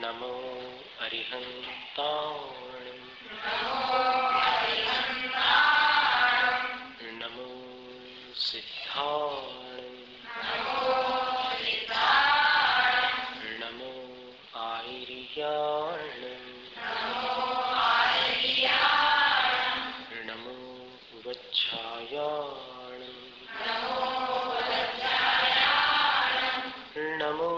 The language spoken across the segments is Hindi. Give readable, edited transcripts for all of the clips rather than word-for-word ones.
नमो अरिहन्ताणं नमो सिद्धाणं नमो आयर्याणं नमो वज्रायाणं नमो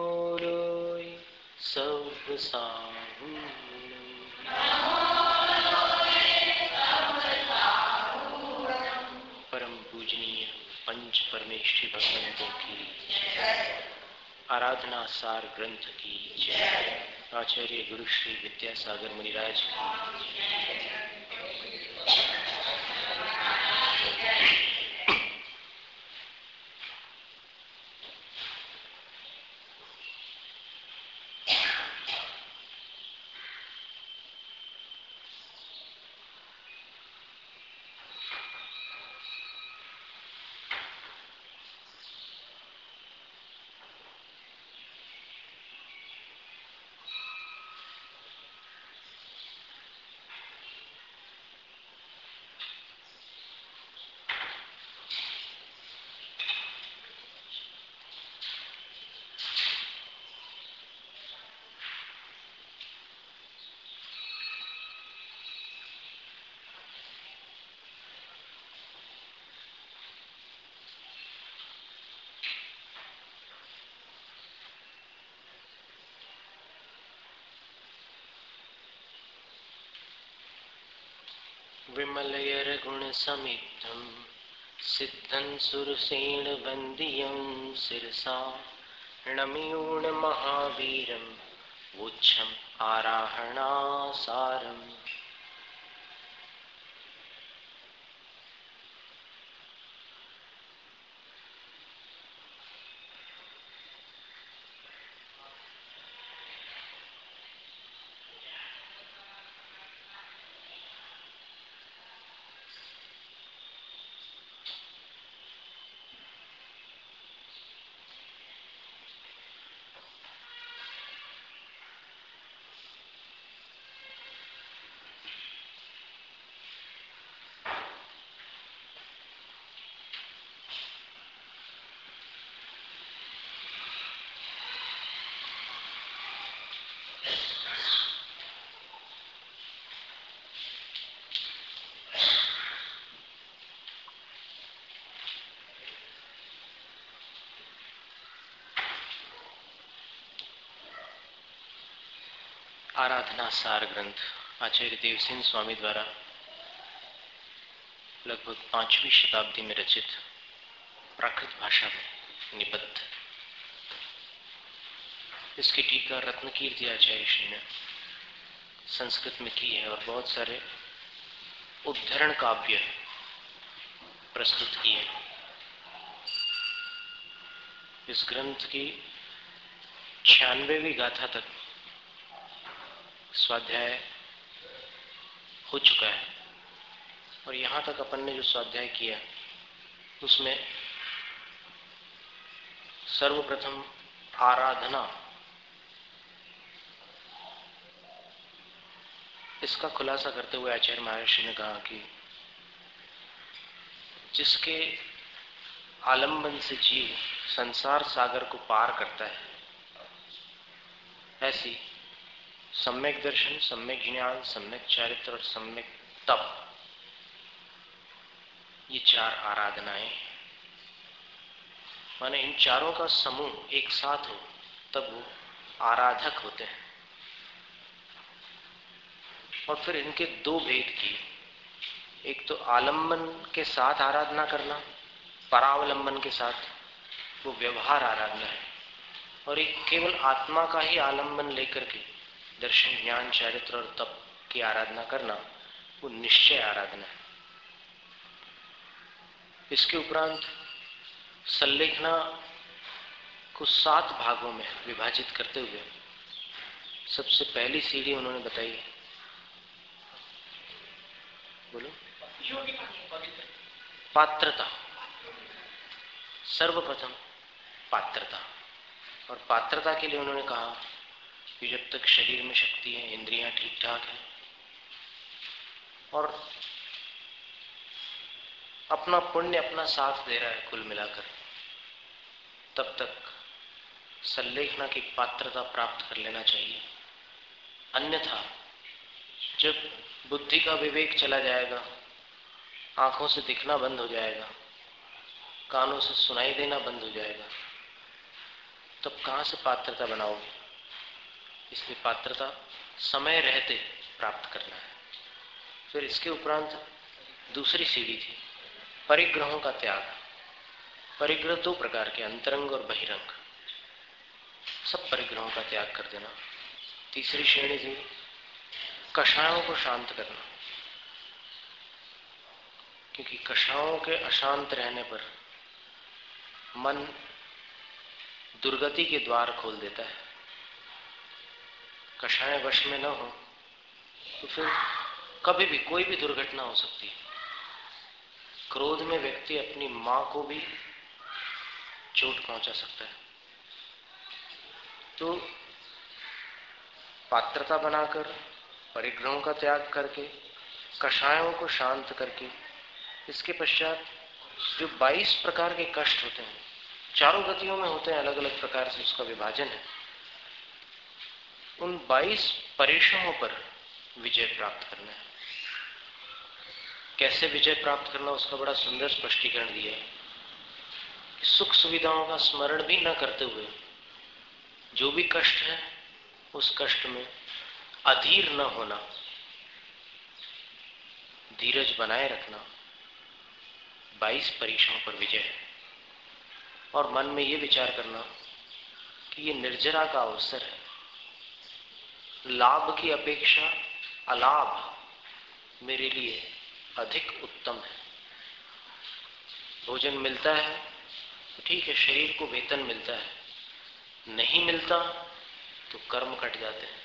परम पूजनीय पंच परमेष्ठी भगवंतों की आराधना सार ग्रंथ की आचार्य गुरु श्री विद्यासागर मुनिराज की विमलयर गुण समिद्धं सिद्धं सुरसेन वंदियं शिरसा नम्योन महावीरं वोच्छम् आराहणासारम्। आराधना सार ग्रंथ आचार्य देवसेन स्वामी द्वारा लगभग 5वीं शताब्दी में रचित प्राकृत भाषा में निबद्ध। इसकी टीका रत्नकीर्ति आचार्य श्री ने संस्कृत में की है और बहुत सारे उद्धरण काव्य प्रस्तुत किए। इस ग्रंथ की 96वीं गाथा तक स्वाध्याय हो चुका है और यहाँ तक अपन ने जो स्वाध्याय किया उसमें सर्वप्रथम आराधना इसका खुलासा करते हुए आचार्य महर्षि ने कहा कि जिसके आलंबन से जीव संसार सागर को पार करता है, ऐसी सम्यक दर्शन, सम्यक ज्ञान, सम्यक चारित्र और सम्यक तप, ये 4 आराधनाएं माने इन चारों का समूह एक साथ हो तब वो आराधक होते हैं। और फिर इनके 2 भेद किए, एक तो आलंबन के साथ आराधना करना, परावलंबन के साथ, वो व्यवहार आराधना है, और एक केवल आत्मा का ही आलंबन लेकर के दर्शन, ज्ञान, चारित्र और तप की आराधना करना, वो निश्चय आराधना है। इसके उपरांत संलेखना को 7 भागों में विभाजित करते हुए सबसे पहली सीढ़ी उन्होंने बताई, बोलो, पात्रता। सर्वप्रथम पात्रता, और पात्रता के लिए उन्होंने कहा कि जब तक शरीर में शक्ति है, इंद्रियां ठीक ठाक हैं और अपना पुण्य अपना साथ दे रहा है कुल मिलाकर, तब तक सल्लेखना की पात्रता प्राप्त कर लेना चाहिए। अन्यथा जब बुद्धि का विवेक चला जाएगा, आंखों से दिखना बंद हो जाएगा, कानों से सुनाई देना बंद हो जाएगा, तब कहां से पात्रता बनाओगे? इसलिए पात्रता समय रहते प्राप्त करना है। फिर इसके उपरांत दूसरी सीढ़ी थी परिग्रहों का त्याग। परिग्रह दो प्रकार के, अंतरंग और बहिरंग। सब परिग्रहों का त्याग कर देना। तीसरी श्रेणी थी कषायों को शांत करना, क्योंकि कषायों के अशांत रहने पर मन दुर्गति के द्वार खोल देता है। कषाय वश में न हो तो फिर कभी भी कोई भी दुर्घटना हो सकती है। क्रोध में व्यक्ति अपनी मां को भी चोट पहुंचा सकता है। तो पात्रता बनाकर, परिग्रहों का त्याग करके, कषायों को शांत करके, इसके पश्चात जो 22 प्रकार के कष्ट होते हैं, चारों गतियों में होते हैं, अलग अलग प्रकार से उसका विभाजन है, उन 22 परेशानों पर विजय प्राप्त करना है। कैसे विजय प्राप्त करना, उसका बड़ा सुंदर स्पष्टीकरण दिया है। सुख सुविधाओं का स्मरण भी न करते हुए जो भी कष्ट है उस कष्ट में अधीर न होना, धीरज बनाए रखना, 22 परीक्षाओं पर विजय है। और मन में ये विचार करना कि ये निर्जरा का अवसर है, लाभ की अपेक्षा अलाभ मेरे लिए अधिक उत्तम है। भोजन मिलता है तो ठीक है, शरीर को वेतन मिलता है, नहीं मिलता तो कर्म कट जाते हैं।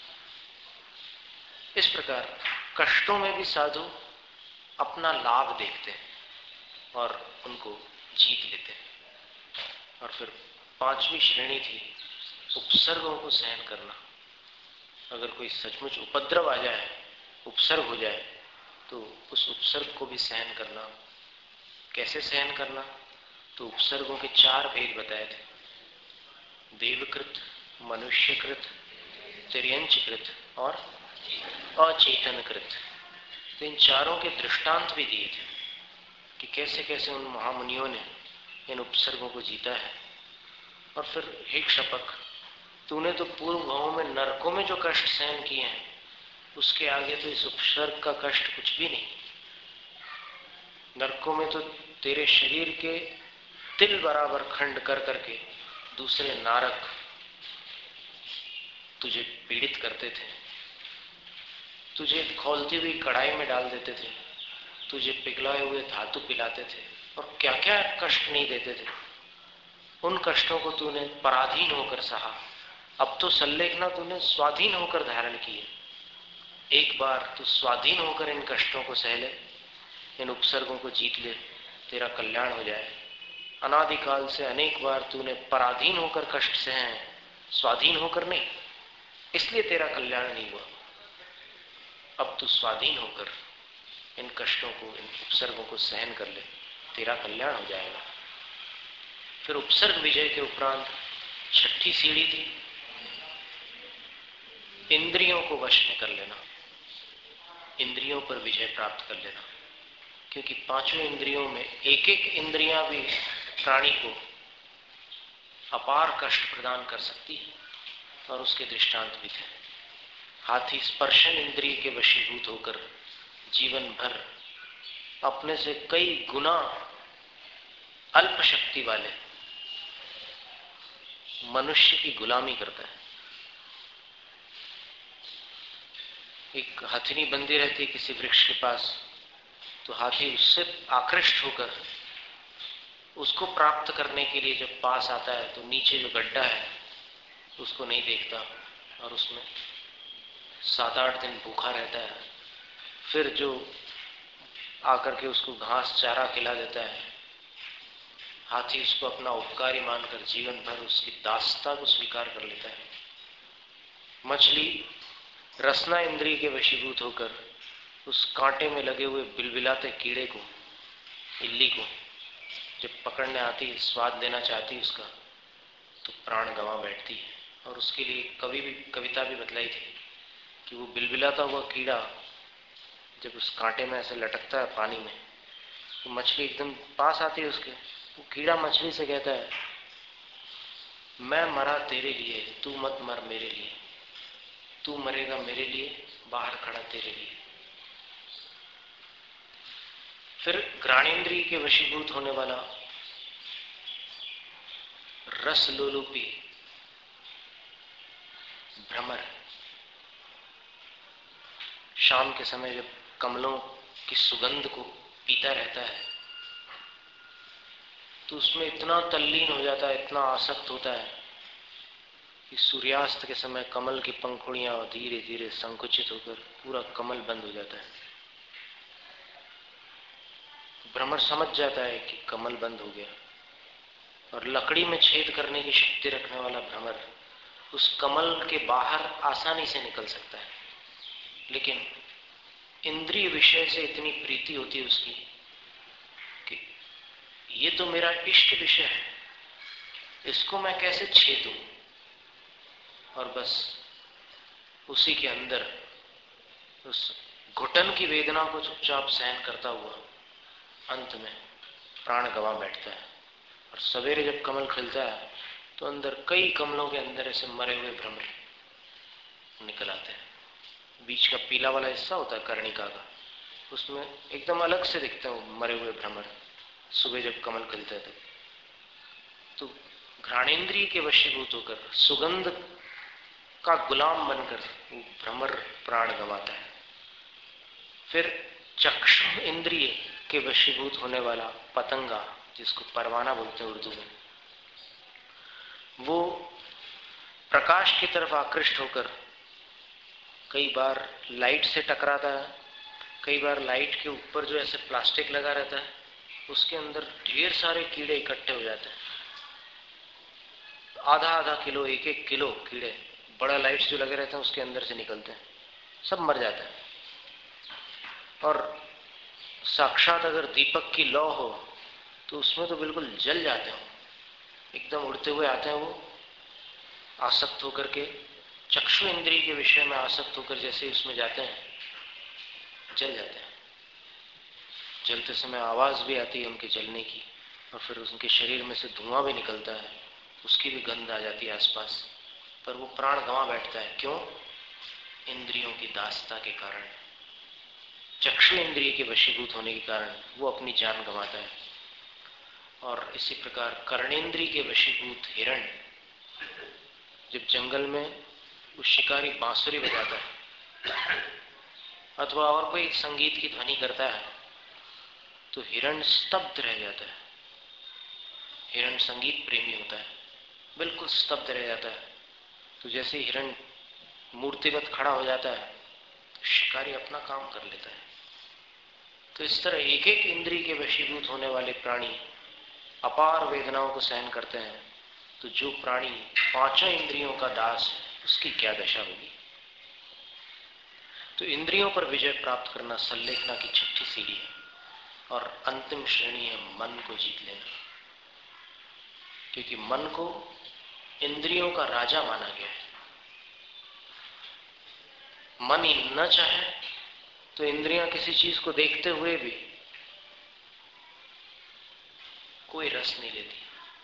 इस प्रकार कष्टों में भी साधु अपना लाभ देखते हैं और उनको जीत लेते हैं। और फिर 5वीं श्रेणी थी उपसर्गों को सहन करना। अगर कोई सचमुच उपद्रव आ जाए, उपसर्ग हो जाए, तो उस उपसर्ग को भी सहन करना। कैसे सहन करना? तो उपसर्गों के 4 भेद बताए थे, देवकृत, मनुष्यकृत, तिर्यंचकृत और अचेतनकृत। तो इन चारों के दृष्टांत भी दिए थे कि कैसे कैसे उन महामुनियों ने इन उपसर्गों को जीता है। और फिर हे क्षपक, तूने तो पूर्व भावों में नरकों में जो कष्ट सहन किए हैं, उसके आगे तो इस उपसर्ग का कष्ट कुछ भी नहीं। नरकों में तो तेरे शरीर के तिल बराबर खंड कर करके दूसरे नारक तुझे पीड़ित करते थे, तुझे खौलती हुई कढ़ाई में डाल देते थे, तुझे पिघलाए हुए धातु पिलाते थे और क्या क्या कष्ट नहीं देते थे। उन कष्टों को तूने पराधीन होकर सहा। अब तो सल्लेखना तूने स्वाधीन होकर धारण किए। एक बार तू स्वाधीन होकर इन कष्टों को सह ले, इन उपसर्गों को जीत ले, तेरा कल्याण हो जाए। अनादिकाल से अनेक बार तूने पराधीन होकर कष्ट सहे हैं, स्वाधीन होकर नहीं, इसलिए तेरा कल्याण नहीं हुआ। अब तू स्वाधीन होकर इन कष्टों को, इन उपसर्गों को सहन कर ले, तेरा कल्याण हो जाएगा। फिर उपसर्ग विजय के उपरांत 6ठी सीढ़ी थी इंद्रियों को वश में कर लेना, इंद्रियों पर विजय प्राप्त कर लेना। क्योंकि 5वें इंद्रियों में एक एक इंद्रियां भी प्राणी को अपार कष्ट प्रदान कर सकती है और उसके दृष्टांत भी थे। हाथी स्पर्शन इंद्रिय के वशीभूत होकर जीवन भर अपने से कई गुना अल्प शक्ति वाले मनुष्य की गुलामी करता है। एक हथिनी बंदी रहती है किसी वृक्ष के पास, तो हाथी उससे आकृष्ट होकर उसको प्राप्त करने के लिए जब पास आता है तो नीचे जो गड्ढा है उसको नहीं देखता और उसमें 7-8 दिन भूखा रहता है। फिर जो आकर के उसको घास चारा खिला देता है, हाथी उसको अपना उपकारी मानकर जीवन भर उसकी दासता को स्वीकार कर लेता है। मछली रसना इंद्रिय के वशीभूत होकर उस कांटे में लगे हुए बिलबिलाते कीड़े को, इल्ली को जब पकड़ने आती, स्वाद लेना चाहती उसका, तो प्राण गंवा बैठती है। और उसके लिए कविता भी बतलाई थी कि वो बिलबिलाता हुआ कीड़ा जब उस कांटे में ऐसे लटकता है पानी में, तो मछली एकदम पास आती है उसके, वो कीड़ा मछली से कहता है, मैं मरा तेरे लिए, तू मत मर मेरे लिए, तू मरेगा मेरे लिए, बाहर खड़ा तेरे लिए। फिर घ्राणेन्द्रिय के वशीभूत होने वाला रस लोलुपी भ्रमर, शाम के समय जब कमलों की सुगंध को पीता रहता है तो उसमें इतना तल्लीन हो जाता है, इतना आसक्त होता है कि सूर्यास्त के समय कमल की पंखुड़ियां धीरे धीरे संकुचित होकर पूरा कमल बंद हो जाता है। भ्रमर समझ जाता है कि कमल बंद हो गया, और लकड़ी में छेद करने की शक्ति रखने वाला भ्रमर उस कमल के बाहर आसानी से निकल सकता है, लेकिन इंद्रिय विषय से इतनी प्रीति होती है उसकी कि ये तो मेरा इष्ट विषय है, इसको मैं कैसे छेदूं, और बस उसी के अंदर उस घुटन की वेदना को चुपचाप सहन करता हुआ अंत में प्राण गंवा बैठता है। और सवेरे जब कमल खिलता है तो अंदर कई कमलों के अंदर ऐसे मरे हुए भ्रमर निकल आते हैं। बीच का पीला वाला हिस्सा होता है कर्णिका का, उसमें एकदम अलग से दिखते हैं मरे हुए भ्रमर सुबह जब कमल खिलता है। तो घ्राणेन्द्रिय के वशीभूत होकर सुगंध का गुलाम बनकर वो भ्रमर प्राण गंवाता है। फिर चक्षु इंद्रिय के वशीभूत होने वाला पतंगा, जिसको परवाना बोलते हैं उर्दू में, वो प्रकाश की तरफ आकृष्ट होकर कई बार लाइट से टकराता है, कई बार लाइट के ऊपर जो ऐसे प्लास्टिक लगा रहता है उसके अंदर ढेर सारे कीड़े इकट्ठे हो जाते हैं, आधा आधा किलो, एक एक किलो कीड़े बड़ा लाइट्स जो लगे रहते हैं उसके अंदर से निकलते हैं, सब मर जाते हैं। और साक्षात अगर दीपक की लौ हो तो उसमें तो बिल्कुल जल जाते हैं, एकदम उड़ते हुए आते हैं वो, आसक्त होकर के चक्षु इंद्रिय के विषय में आसक्त होकर जैसे उसमें जाते हैं जल जाते हैं। जलते समय आवाज भी आती है उनके जलने की, और फिर उनके शरीर में से धुआं भी निकलता है, उसकी भी गंध आ जाती है आसपास, पर वो प्राण गंवा बैठता है। क्यों? इंद्रियों की दासता के कारण, चक्षु इंद्रिय के वशीभूत होने के कारण वो अपनी जान गंवाता है। और इसी प्रकार कर्णेंद्रिय के वशीभूत हिरण, जब जंगल में वो शिकारी बांसुरी बजाता है अथवा और कोई संगीत की ध्वनि करता है तो हिरण स्तब्ध रह जाता है। हिरण संगीत प्रेमी होता है, बिल्कुल स्तब्ध रह जाता है। तो जैसे हिरण मूर्तिवत खड़ा हो जाता है, शिकारी अपना काम कर लेता है। तो इस तरह एक एक इंद्रिय के वशीभूत होने वाले प्राणी अपार वेदनाओं को सहन करते हैं। तो जो प्राणी पांचों इंद्रियों का दास है उसकी क्या दशा होगी। तो इंद्रियों पर विजय प्राप्त करना संलेखना की छठी सीढ़ी है, और अंतिम श्रेणी है मन को जीत लेना, क्योंकि मन को इंद्रियों का राजा माना गया है। मन ही न चाहे तो इंद्रियां किसी चीज को देखते हुए भी कोई रस नहीं लेती।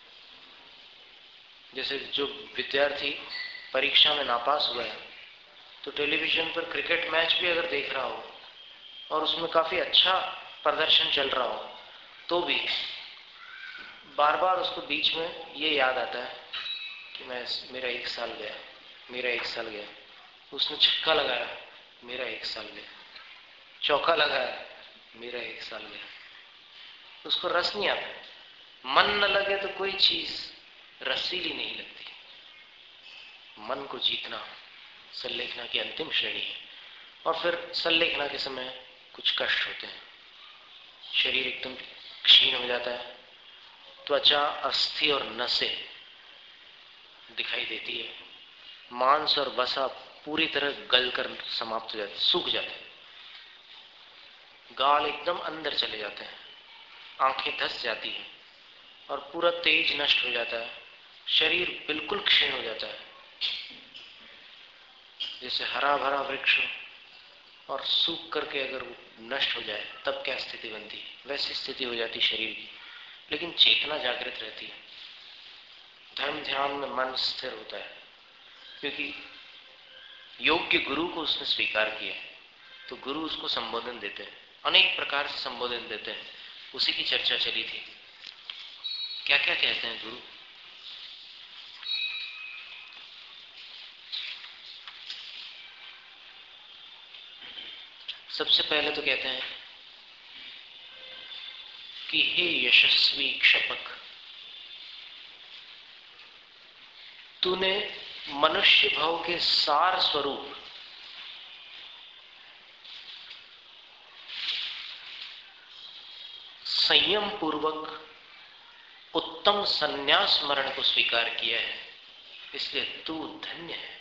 जैसे जो विद्यार्थी परीक्षा में नापास हुआ है तो टेलीविजन पर क्रिकेट मैच भी अगर देख रहा हो और उसमें काफी अच्छा प्रदर्शन चल रहा हो तो भी बार बार उसको बीच में ये याद आता है कि मेरा एक साल गया, मेरा एक साल गया। उसने छक्का लगाया, मेरा एक साल गया, चौका लगाया, मेरा एक साल गया। उसको रस नहीं आता। मन न लगे तो कोई चीज रसीली नहीं लगती। मन को जीतना संलेखना की अंतिम श्रेणी है। और फिर संलेखना के समय कुछ कष्ट होते हैं, शरीर एकदम क्षीण हो जाता है, त्वचा, अस्थि और नसें दिखाई देती है, मांस और वसा पूरी तरह गल कर समाप्त हो जाते, सूख जाते, गाल एकदम अंदर चले जाते हैं, आंखें धस जाती हैं और पूरा तेज नष्ट हो जाता है, शरीर बिल्कुल क्षीण हो जाता है, जैसे हरा भरा वृक्ष और सूख करके अगर नष्ट हो जाए तब क्या स्थिति बनती है, वैसी स्थिति हो जाती शरीर की। लेकिन चेतना जागृत रहती है, धर्म ध्यान में मन स्थिर होता है, क्योंकि योग्य गुरु को उसने स्वीकार किया है, तो गुरु उसको संबोधन देते हैं, अनेक प्रकार से संबोधन देते हैं। उसी की चर्चा चली थी, क्या क्या कहते हैं गुरु। सबसे पहले तो कहते हैं कि हे यशस्वी क्षपक, तूने मनुष्य भाव के सार स्वरूप संयम पूर्वक उत्तम संन्यास मरण को स्वीकार किया है, इसलिए तू धन्य है।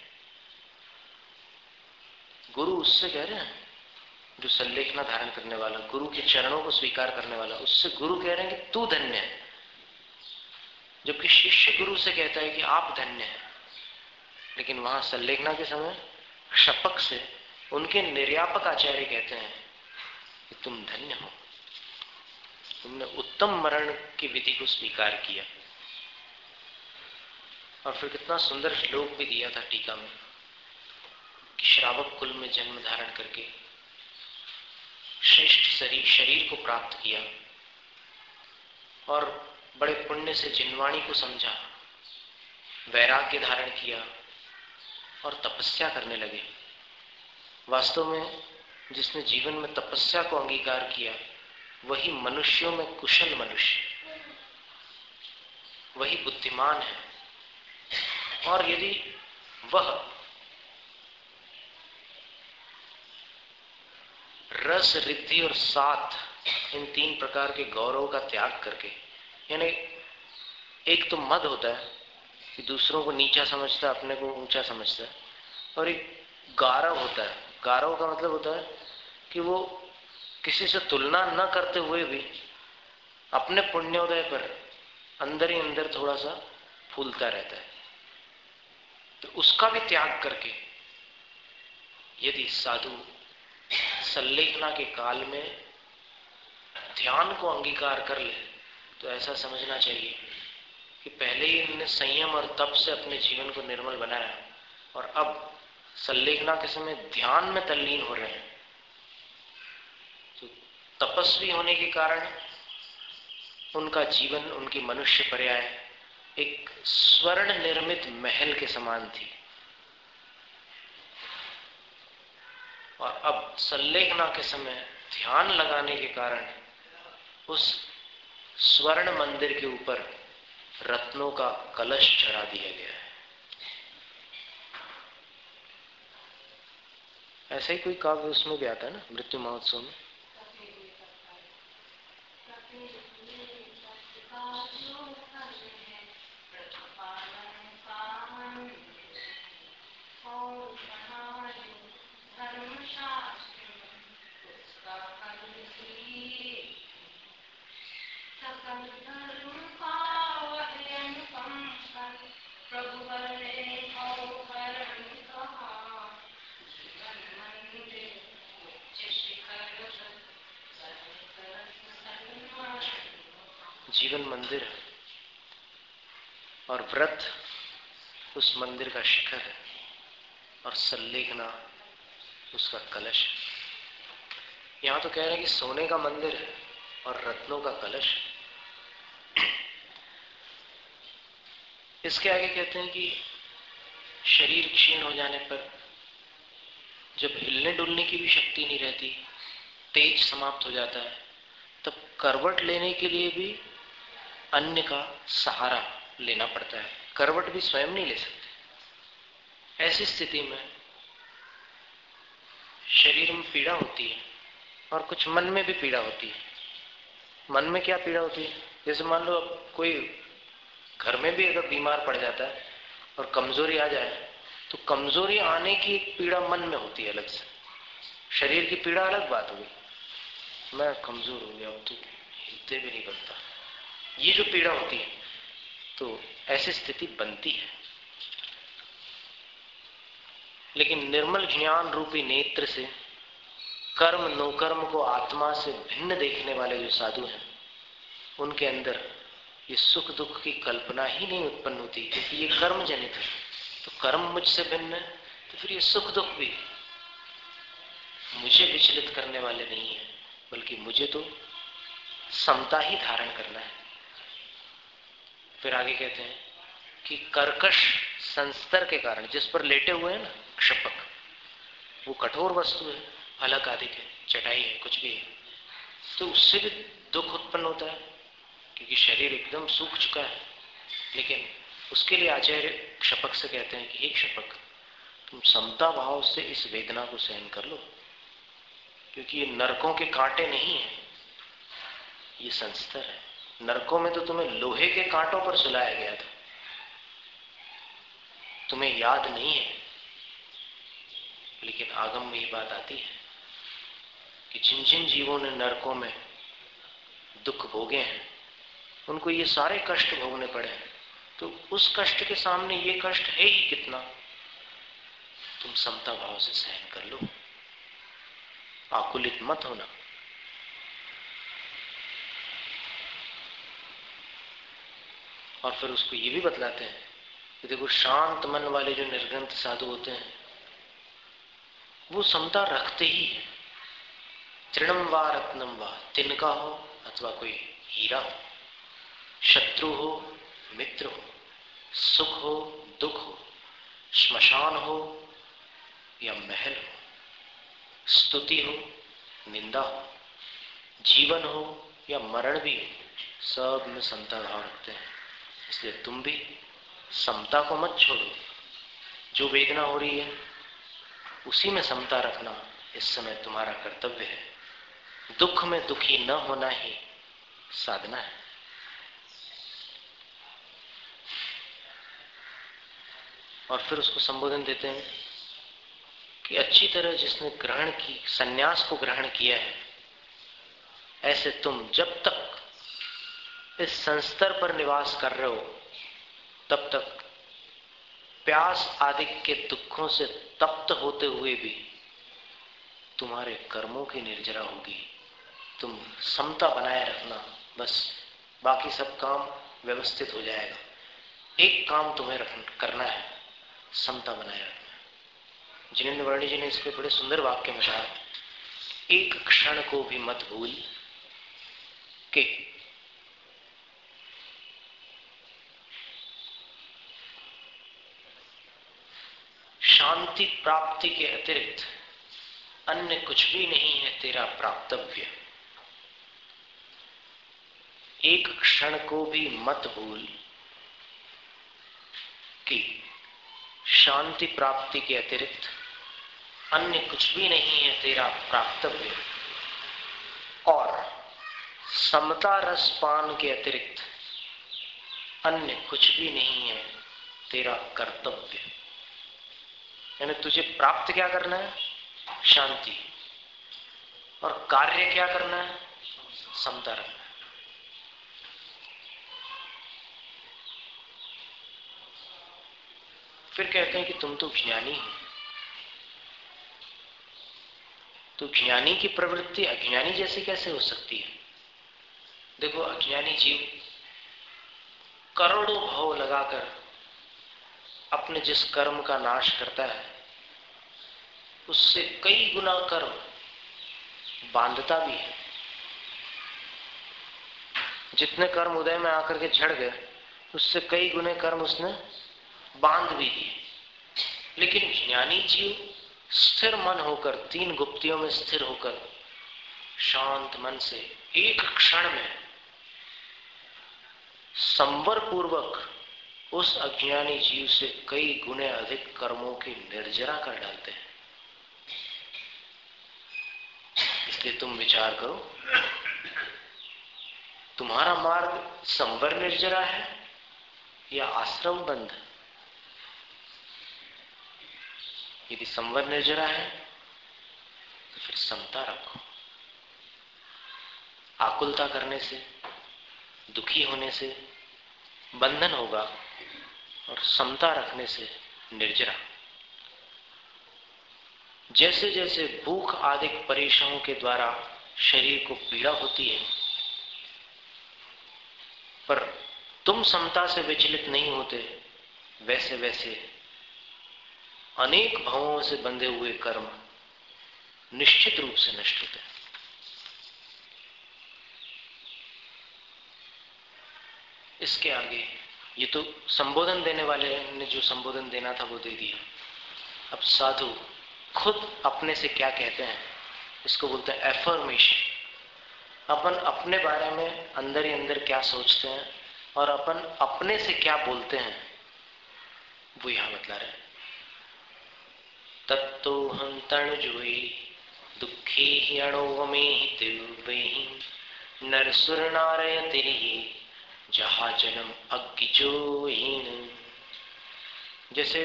गुरु उससे कह रहे हैं, जो संलेखना धारण करने वाला, गुरु के चरणों को स्वीकार करने वाला, उससे गुरु कह रहे हैं कि तू धन्य है। जबकि शिष्य गुरु से कहता है कि आप धन्य हैं, लेकिन वहां संलेखना के समय शपक से उनके निर्यापक आचार्य कहते हैं कि तुम धन्य हो, तुमने उत्तम मरण की विधि को स्वीकार किया। और फिर कितना सुंदर श्लोक भी दिया था टीका में कि श्रावक कुल में जन्म धारण करके श्रेष्ठ शरीर को प्राप्त किया और बड़े पुण्य से जिनवाणी को समझा, वैराग्य धारण किया और तपस्या करने लगे। वास्तव में जिसने जीवन में तपस्या को अंगीकार किया वही मनुष्यों में कुशल मनुष्य, वही बुद्धिमान है। और यदि वह रस, रिद्धि और साथ, इन तीन प्रकार के गौरव का त्याग करके, यानी एक तो मद होता है कि दूसरों को नीचा समझता है, अपने को ऊंचा समझता है, और एक गारव होता है। गारव का मतलब होता है कि वो किसी से तुलना न करते हुए भी अपने पुण्योदय पर अंदर ही अंदर थोड़ा सा फूलता रहता है। तो उसका भी त्याग करके यदि साधु संलेखना के काल में ध्यान को अंगीकार कर ले तो ऐसा समझना चाहिए कि पहले ही इन्होंने संयम और तप से अपने जीवन को निर्मल बनाया और अब संलेखना के समय ध्यान में तल्लीन हो रहे हैं। तो तपस्वी होने के कारण उनका जीवन, उनकी मनुष्य पर्याय एक स्वर्ण निर्मित महल के समान थी, और अब संलेखना के समय ध्यान लगाने के कारण उस स्वर्ण मंदिर के ऊपर रत्नों का कलश चढ़ा दिया गया है। ऐसा ही कोई काव्य उसमें भी आता है ना, मृत्यु महोत्सव में। जीवन मंदिर है और व्रत उस मंदिर का शिखर है और संलेखना उसका कलश। यहां तो कह रहे हैं कि सोने का मंदिर है और रत्नों का कलश। इसके आगे कहते हैं कि शरीर क्षीण हो जाने पर जब हिलने डुलने की भी शक्ति नहीं रहती, तेज समाप्त हो जाता है, तब करवट लेने के लिए भी अन्य का सहारा लेना पड़ता है। करवट भी स्वयं नहीं ले सकते। ऐसी स्थिति में शरीर में पीड़ा होती है और कुछ मन में भी पीड़ा होती है। मन में क्या पीड़ा होती है? जैसे मान लो कोई घर में भी अगर बीमार पड़ जाता है और कमजोरी आ जाए तो कमजोरी आने की एक पीड़ा मन में होती है अलग से, शरीर की पीड़ा अलग बात हो गई, मैं कमजोर हो गया, अब तो हिलते भी नहीं बनता, ये जो पीड़ा होती है, तो ऐसी स्थिति बनती है। लेकिन निर्मल ज्ञान रूपी नेत्र से कर्म नोकर्म को आत्मा से भिन्न देखने वाले जो साधु हैं, उनके अंदर ये सुख दुख की कल्पना ही नहीं उत्पन्न होती, क्योंकि ये कर्म जनित है। तो कर्म मुझसे भिन्न है, तो फिर ये सुख दुख भी मुझे विचलित करने वाले नहीं है, बल्कि मुझे तो समता ही धारण करना है। फिर आगे कहते हैं कि कर्कश संस्तर के कारण, जिस पर लेटे हुए हैं ना क्षपक, वो कठोर वस्तु है, फलक आदि है, चटाई है, कुछ भी है, तो उससे भी दुख उत्पन्न होता है, क्योंकि शरीर एकदम सूख चुका है। लेकिन उसके लिए आचार्य क्षपक से कहते हैं कि हे क्षपक, तुम समता भाव से इस वेदना को सहन कर लो, क्योंकि ये नरकों के कांटे नहीं है, ये संस्तर है। नरकों में तो तुम्हें लोहे के कांटों पर सुलाया गया था, तुम्हें याद नहीं है। लेकिन आगम में ये बात आती है कि जिन जिन जीवों ने नरकों में दुख भोगे हैं, उनको ये सारे कष्ट भोगने पड़े हैं, तो उस कष्ट के सामने ये कष्ट है ही कितना, तुम समता भाव से सहन कर लो, आकुलित मत होना। और फिर उसको ये भी बतलाते हैं कि देखो, शांत मन वाले जो निर्ग्रंथ साधु होते हैं, वो समता रखते ही है। तृणम वा रत्नम वा, तिनका हो अथवा कोई हीरा हो, शत्रु हो मित्र हो, सुख हो दुख हो, श्मशान हो या महल हो, स्तुति हो निंदा हो, जीवन हो या मरण भी हो, सब में समता भाव रखते हैं। इसलिए तुम भी समता को मत छोड़ो, जो वेदना हो रही है उसी में समता रखना इस समय तुम्हारा कर्तव्य है। दुख में दुखी न होना ही साधना है। और फिर उसको संबोधन देते हैं कि अच्छी तरह जिसने ग्रहण की, सन्यास को ग्रहण किया है, ऐसे तुम जब तक इस संस्तर पर निवास कर रहे हो, तब तक प्यास आदि के दुखों से तप्त होते हुए भी तुम्हारे कर्मों की निर्जरा होगी। तुम समता बनाए रखना, बस बाकी सब काम व्यवस्थित हो जाएगा। एक काम तुम्हें करना है, समता बनाए रखना। जिनेंद्र वर्णी जी ने इस पर बड़े सुंदर वाक्य में कहा, एक क्षण को भी मत भूल के शांति प्राप्ति के अतिरिक्त अन्य कुछ भी नहीं है तेरा प्राप्तव्य। एक क्षण को भी मत भूल कि शांति प्राप्ति के अतिरिक्त अन्य कुछ भी नहीं है तेरा प्राप्तव्य, और समता रस पान के अतिरिक्त अन्य कुछ भी नहीं है तेरा कर्तव्य। यानी तुझे प्राप्त क्या करना है? शांति। और कार्य क्या करना है? समता रखना। फिर कहते हैं कि तुम तो ज्ञानी हो, तो ज्ञानी की प्रवृत्ति अज्ञानी जैसे कैसे हो सकती है? देखो, अज्ञानी जीव करोड़ों भाव लगाकर अपने जिस कर्म का नाश करता है, उससे कई गुना कर्म बांधता भी है। जितने कर्म उदय में आकर के झड़ गए, उससे कई गुने कर्म उसने बांध भी दिए। लेकिन ज्ञानी जीव स्थिर मन होकर, तीन गुप्तियों में स्थिर होकर, शांत मन से एक क्षण में संवर पूर्वक उस अज्ञानी जीव से कई गुने अधिक कर्मों की निर्जरा कर डालते हैं। इसलिए तुम विचार करो, तुम्हारा मार्ग संवर निर्जरा है या आश्रम बंध? यदि संवर निर्जरा है तो फिर समता रखो। आकुलता करने से, दुखी होने से बंधन होगा, और समता रखने से निर्जरा। जैसे जैसे भूख आदि परेशानियों के द्वारा शरीर को पीड़ा होती है, पर तुम समता से विचलित नहीं होते, वैसे वैसे अनेक भावों से बंधे हुए कर्म निश्चित रूप से नष्ट होते हैं। इसके आगे ये तो संबोधन देने वाले ने जो संबोधन देना था वो दे दिया। अब साधु खुद अपने से क्या कहते हैं, इसको बोलते हैं एफर्मेशन। अपन अपने बारे में अंदर ही अंदर क्या सोचते हैं और अपन अपने से क्या बोलते हैं, वो यहां बतला रहे हैं। तत्तो हम तण जोई दुखी ही अणोवमे ही नरसुर नारय तेरी जहा जन्म अग्गिजोहीन। जैसे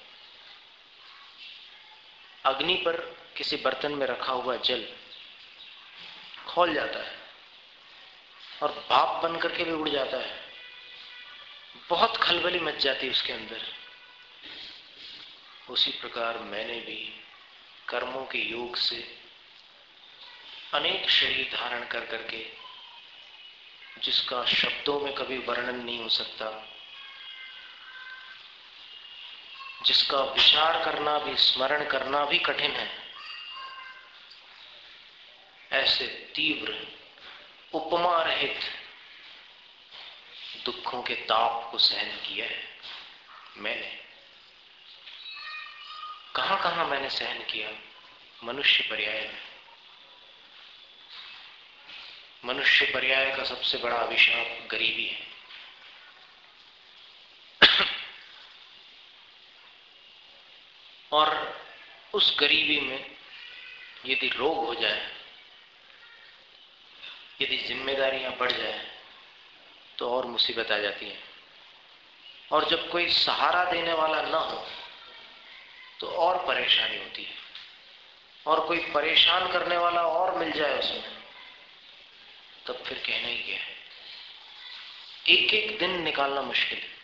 अग्नि पर किसी बर्तन में रखा हुआ जल खौल जाता है और भाप बन करके भी उड़ जाता है, बहुत खलबली मच जाती है उसके अंदर। उसी प्रकार मैंने भी कर्मों के योग से अनेक शरीर धारण कर करके, जिसका शब्दों में कभी वर्णन नहीं हो सकता, जिसका विचार करना भी, स्मरण करना भी कठिन है, ऐसे तीव्र उपमा रहित दुखों के ताप को सहन किया है मैंने। कहां कहां मैंने सहन किया? मनुष्य पर्याय में। मनुष्य पर्याय का सबसे बड़ा अभिशाप गरीबी है। और उस गरीबी में यदि रोग हो जाए, यदि जिम्मेदारियां बढ़ जाए, तो और मुसीबत आ जाती है। और जब कोई सहारा देने वाला ना हो तो और परेशानी होती है। और कोई परेशान करने वाला और मिल जाए उसमें, तब फिर कहना ही क्या है। एक एक दिन निकालना मुश्किल है।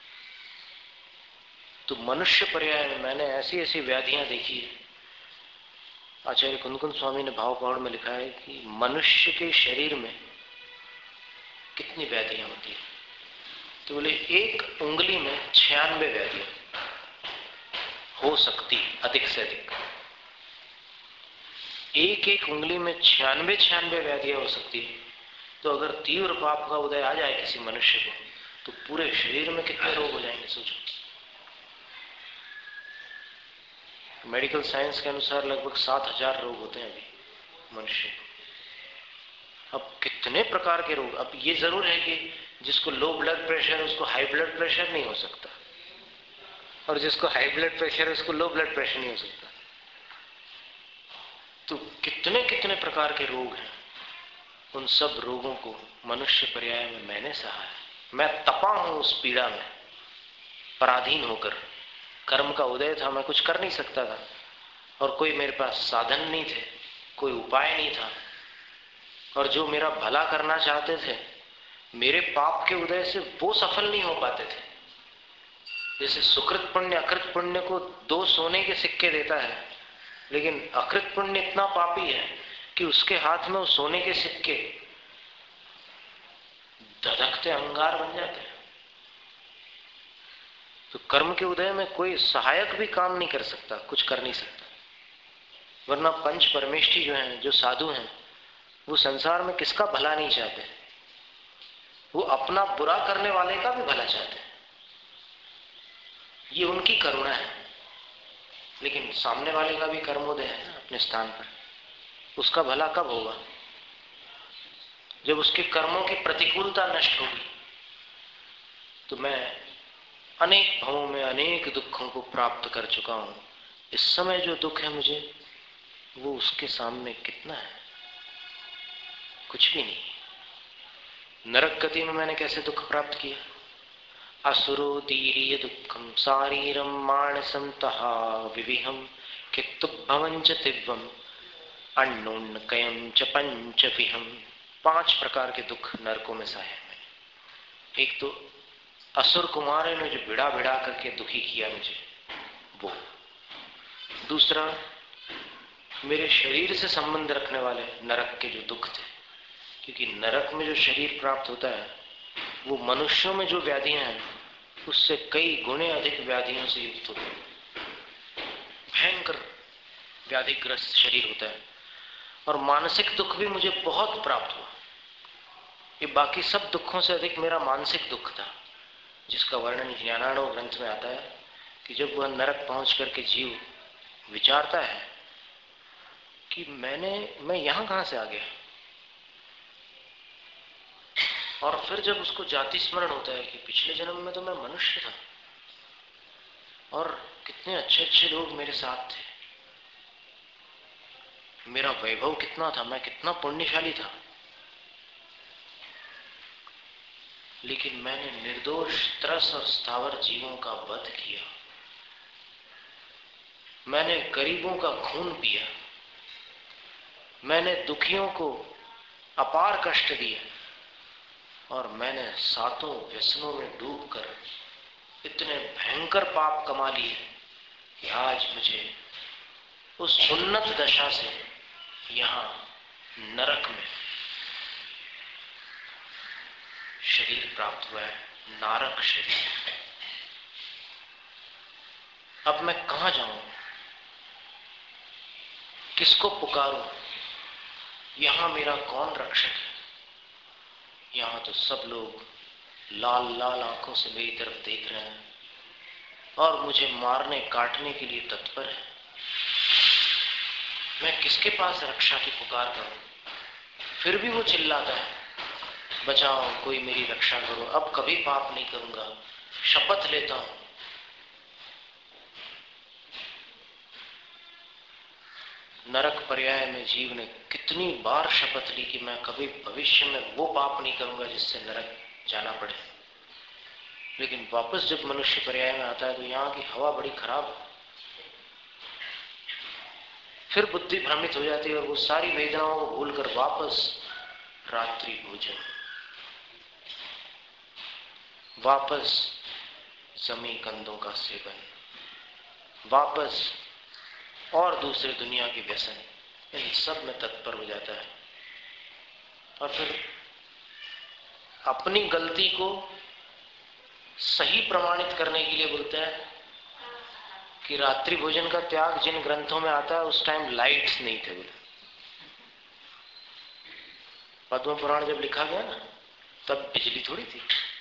तो मनुष्य पर्याय में मैंने ऐसी ऐसी व्याधियां देखी है। आचार्य कुंदकुंद स्वामी ने भाव पहाड़ में लिखा है कि मनुष्य के शरीर में कितनी व्याधियां होती है। तो बोले एक उंगली में 96 व्याधियां हो सकती, अधिक से अधिक। एक एक उंगली में 96 व्याधियां हो सकती है। तो अगर तीव्र पाप का उदय आ जाए किसी मनुष्य को, तो पूरे शरीर में कितने रोग हो जाएंगे, सोचो। मेडिकल साइंस के अनुसार लगभग 7000 रोग होते हैं अभी मनुष्य को। अब कितने प्रकार के रोग। अब ये जरूर है कि जिसको लो ब्लड प्रेशर है उसको हाई ब्लड प्रेशर नहीं हो सकता, और जिसको हाई ब्लड प्रेशर है उसको लो ब्लड प्रेशर नहीं हो सकता। तो कितने कितने प्रकार के रोग हैं। उन सब रोगों को मनुष्य पर्याय में मैंने सहा है। मैं तपा हूं उस पीड़ा में, पराधीन होकर। कर्म का उदय था, मैं कुछ कर नहीं सकता था, और कोई मेरे पास साधन नहीं थे, कोई उपाय नहीं था। और जो मेरा भला करना चाहते थे, मेरे पाप के उदय से वो सफल नहीं हो पाते थे। जैसे सुकृत पुण्य अकृत पुण्य को 2 सोने के सिक्के देता है, लेकिन अकृत पुण्य इतना पापी है कि उसके हाथ में वो सोने के सिक्के धधकते अंगार बन जाते हैं। तो कर्म के उदय में कोई सहायक भी काम नहीं कर सकता, कुछ कर नहीं सकता। वरना पंच परमेष्ठी जो हैं, जो साधु हैं, वो संसार में किसका भला नहीं चाहते। वो अपना बुरा करने वाले का भी भला चाहते हैं। ये उनकी करुणा है। लेकिन सामने वाले का भी कर्मोदय है ना अपने स्थान पर। उसका भला कब होगा? जब उसके कर्मों की प्रतिकूलता नष्ट होगी। तो मैं अनेक भावों में अनेक दुखों को प्राप्त कर चुका हूं। इस समय जो दुख है मुझे, वो उसके सामने कितना है? कुछ भी नहीं। नरक गति में मैंने कैसे दुख प्राप्त किया, असुरोदीर्य दुःखम शारीरम मानसं तहा विविहम कित्तुभवं च तिव्वम अन्नोन्नकयं च पंचविहम। 5 प्रकार के दुख नरकों में सहे मैंने। एक तो असुर कुमार ने जो भिड़ा भिड़ा करके दुखी किया मुझे, वो। दूसरा, मेरे शरीर से संबंध रखने वाले नरक के जो दुख थे, क्योंकि नरक में जो शरीर प्राप्त होता है वो मनुष्यों में जो व्याधियां हैं उससे कई गुणे अधिक व्याधियों से युक्त होते हैं। भयंकर व्याधिग्रस्त शरीर होता है। और मानसिक दुख भी मुझे बहुत प्राप्त हुआ। ये बाकी सब दुखों से अधिक मेरा मानसिक दुख था, जिसका वर्णन ज्ञानार्णव ग्रंथ में आता है कि जब वह नरक पहुंच करके जीव विचारता है कि मैं यहां कहां से आ गया, और फिर जब उसको जाति स्मरण होता है कि पिछले जन्म में तो मैं मनुष्य था और कितने अच्छे अच्छे लोग मेरे साथ थे, मेरा वैभव कितना था, मैं कितना पुण्यशाली था, लेकिन मैंने निर्दोष त्रस और स्थावर जीवों का वध किया, मैंने गरीबों का खून पिया, मैंने दुखियों को अपार कष्ट दिया, और मैंने 7 व्यसनों में डूबकर इतने भयंकर पाप कमा लिए कि आज मुझे उस उन्नत दशा से यहां नरक में शरीर प्राप्त हुआ है, नारक शरीर। अब मैं कहां जाऊं, किसको पुकारूं, यहां मेरा कौन रक्षक है? यहां तो सब लोग लाल लाल आंखों से मेरी तरफ देख रहे हैं और मुझे मारने काटने के लिए तत्पर है। मैं किसके पास रक्षा की पुकार करूं? फिर भी वो चिल्लाता है, बचाओ, कोई मेरी रक्षा करो, अब कभी पाप नहीं करूंगा, शपथ लेता हूं। नरक पर्याय में जीव ने कितनी बार शपथ ली कि मैं कभी भविष्य में वो पाप नहीं करूंगा जिससे नरक जाना पड़े, लेकिन वापस जब मनुष्य पर्याय में आता है तो यहाँ की हवा बड़ी खराब है। फिर बुद्धि भ्रमित हो जाती है और वो सारी वेदनाओं को भूलकर वापस रात्रि भोजन, वापस जमी कंदों का सेवन, वापस और दूसरे दुनिया के व्यसन, इन सब में तत्पर हो जाता है। और फिर अपनी गलती को सही प्रमाणित करने के लिए बोलता है कि रात्रि भोजन का त्याग जिन ग्रंथों में आता है उस टाइम लाइट्स नहीं थे बोले। पद्म पुराण जब लिखा गया ना तब बिजली थोड़ी थी,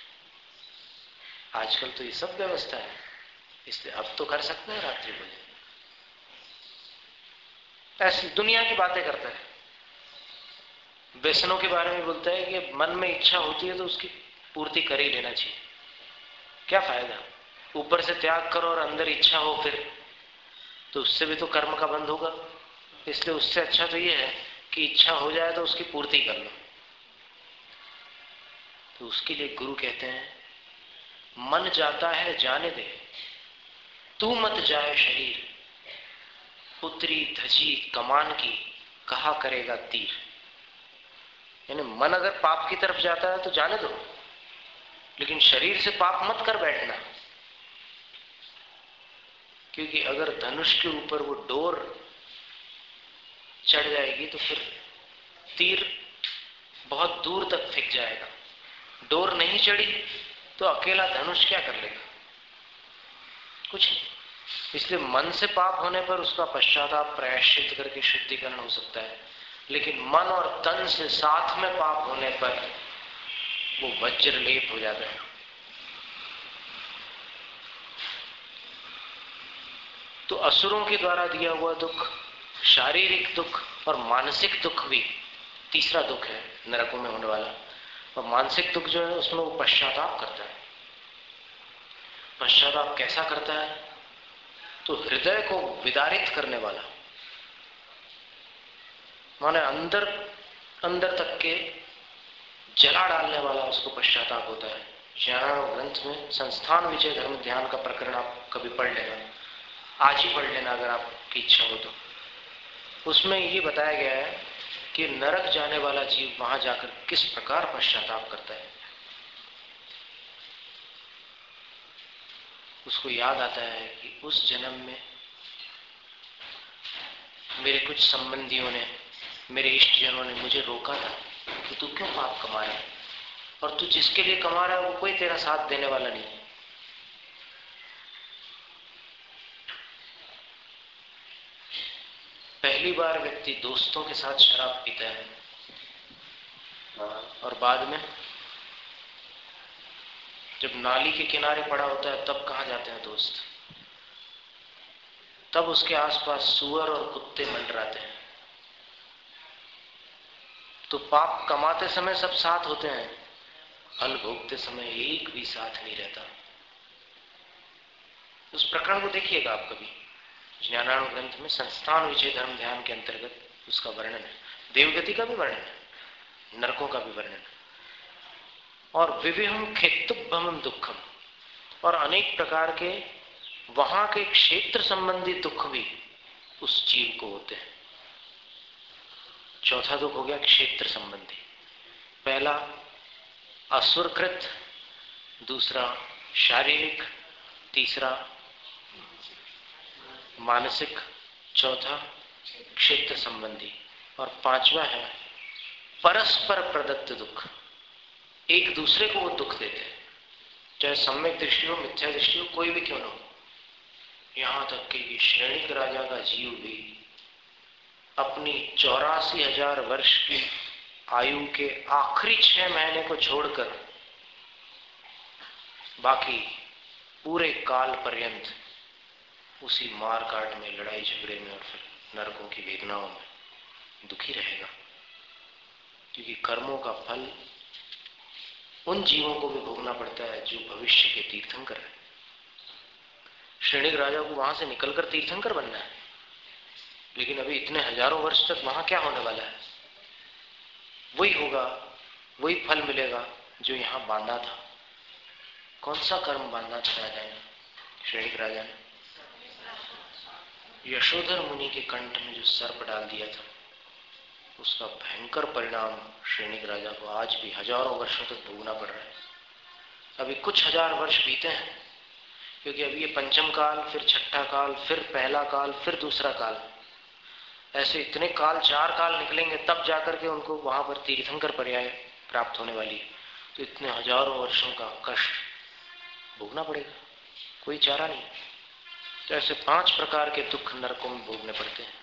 आजकल तो ये सब व्यवस्था है, इसलिए अब तो कर सकते हैं रात्रि भोजन। ऐसी दुनिया की बातें करता है। व्यसनों के बारे में बोलता है कि मन में इच्छा होती है तो उसकी पूर्ति कर ही लेना चाहिए, क्या फायदा, ऊपर से त्याग करो और अंदर इच्छा हो फिर, तो उससे भी तो कर्म का बंध होगा। इसलिए उससे अच्छा तो ये है कि इच्छा हो जाए तो उसकी पूर्ति कर लो। तो उसके लिए गुरु कहते हैं, मन जाता है जाने दे, तू मत जाए शरीर, उतरी धजी कमान की कहा करेगा तीर। यानी मन अगर पाप की तरफ जाता है तो जाने दो, लेकिन शरीर से पाप मत कर बैठना, क्योंकि अगर धनुष के ऊपर वो डोर चढ़ जाएगी तो फिर तीर बहुत दूर तक फेंक जाएगा। डोर नहीं चढ़ी तो अकेला धनुष क्या कर लेगा, कुछ नहीं। इसलिए मन से पाप होने पर उसका पश्चाताप प्रायश्चित करके शुद्धिकरण हो सकता है, लेकिन मन और तन से साथ में पाप होने पर वो वज्रलेप हो जाता है। तो असुरों के द्वारा दिया हुआ दुख, शारीरिक दुख और मानसिक दुख भी तीसरा दुख है नरकों में होने वाला। और मानसिक दुख जो है उसमें वो पश्चाताप करता है। पश्चाताप कैसा करता है? तो हृदय को विदारित करने वाला, माने अंदर अंदर तक के जला डालने वाला उसको पश्चाताप होता है। ज्ञानार्णव ग्रंथ में संस्थान विजय धर्म ध्यान का प्रकरण आप कभी पढ़ लेना, आज ही पढ़ लेना अगर आपकी इच्छा हो तो। उसमें ये बताया गया है कि नरक जाने वाला जीव वहां जाकर किस प्रकार पश्चाताप करता है। उसको याद आता है कि उस जन्म में मेरे कुछ संबंधियों ने, मेरे इष्टजनों ने मुझे रोका था कि तू क्यों पाप कमा रहा है, और तू जिसके लिए कमा रहा है वो कोई तेरा साथ देने वाला नहीं है। पहली बार व्यक्ति दोस्तों के साथ शराब पीता है और बाद में जब नाली के किनारे पड़ा होता है तब कहाँ जाते हैं दोस्त, तब उसके आसपास सुअर और कुत्ते मंडराते हैं। तो पाप कमाते समय सब साथ होते हैं, फल भोगते समय एक भी साथ नहीं रहता। उस प्रकरण को देखिएगा आप कभी, ज्ञानार्णव ग्रंथ में संस्थान विजय धर्म ध्यान के अंतर्गत उसका वर्णन है। देवगति का भी वर्णन है, नरकों का भी वर्णन है, और विविहम खेतुभम दुखम, और अनेक प्रकार के वहां के क्षेत्र संबंधी दुख भी उस जीव को होते हैं। चौथा दुख हो गया क्षेत्र संबंधी। पहला असुरकृत, दूसरा शारीरिक, तीसरा मानसिक, चौथा क्षेत्र संबंधी, और पांचवा है परस्पर प्रदत्त दुख। एक दूसरे को वो दुख देते हैं, चाहे सम्यक दृष्टि हो, मिथ्या दृष्टि हो, कोई भी क्यों ना हो। यहां तक कि श्रेणिक राजा का जीव भी अपनी 84,000 वर्ष की आयु के आखिरी 6 महीने को छोड़कर बाकी पूरे काल पर्यंत उसी मार काट में, लड़ाई झगड़े में और फिर नरकों की वेदनाओं में दुखी रहेगा, क्योंकि कर्मों का फल उन जीवों को भी भोगना पड़ता है जो भविष्य के तीर्थंकर है। श्रेणिक राजा को वहां से निकलकर तीर्थंकर बनना है, लेकिन अभी इतने हजारों वर्ष तक वहां क्या होने वाला है? वही होगा, वही फल मिलेगा जो यहां बांधा था। कौन सा कर्म बांधा था राजा ने, श्रेणिक राजा ने? यशोधर मुनि के कंठ में जो सर्प डाल दिया था, उसका भयंकर परिणाम श्रेणिक राजा को आज भी हजारों वर्षों तक भोगना पड़ रहा है। अभी कुछ हजार वर्ष बीते हैं, क्योंकि अभी ये पंचम काल, फिर छठा काल, फिर पहला काल, फिर दूसरा काल, ऐसे इतने काल, 4 काल निकलेंगे तब जाकर के उनको वहां पर तीर्थंकर पर्याय प्राप्त होने वाली है। तो इतने हजारों वर्षों का कष्ट भोगना पड़ेगा, कोई चारा नहीं। तो ऐसे 5 प्रकार के दुख नरकों में भोगने पड़ते हैं,